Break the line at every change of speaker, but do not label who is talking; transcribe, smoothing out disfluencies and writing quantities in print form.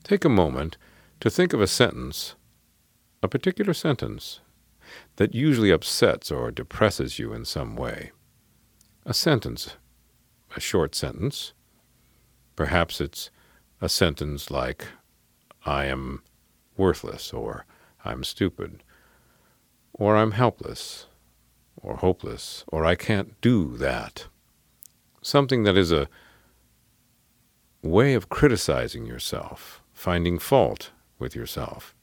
Take a moment to think of a sentence, a particular sentence, that usually upsets or depresses you in some way. A sentence, a short sentence. Perhaps it's a sentence like, I am worthless, or I'm stupid, or I'm helpless, or hopeless, or I can't do that. Something that is a way of criticizing yourself, finding fault with yourself.